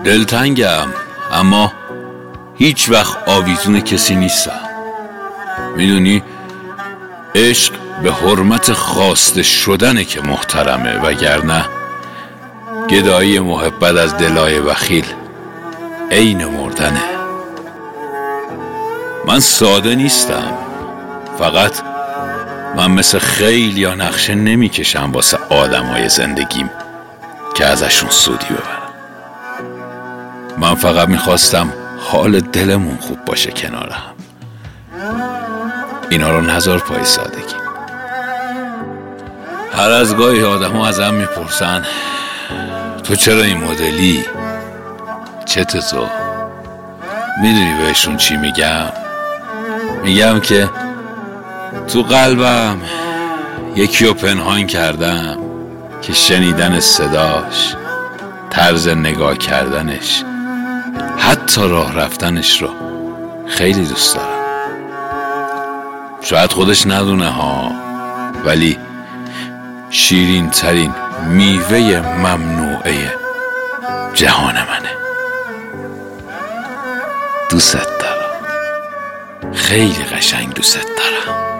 دلتنگم، اما هیچ وقت آویزون کسی نیستم. میدونی عشق به حرمت خواسته شدنه که محترمه، وگرنه گدایی محبت از دلای بخیل عین مردنه. من ساده نیستم، فقط من مثل خیل یا نقشه نمیکشم واسه آدمای زندگیم که ازشون سودی ببرم. من فقط میخواستم حال دلمون خوب باشه کنار هم. اینا رو نذار پای سادگی. هر از گاهی آدم ها ازم میپرسن تو چرا این مدلی؟ چته تو؟ میدونی بهشون چی میگم؟ میگم که تو قلبم یکی رو پنهان کردم که شنیدن صداش، طرز نگاه کردنش، حتی راه رفتنش رو خیلی دوست دارم. شاید خودش ندونه ها، ولی شیرین ترین میوه ممنوعه جهان منه. دوست دارم، خیلی قشنگ دوست دارم.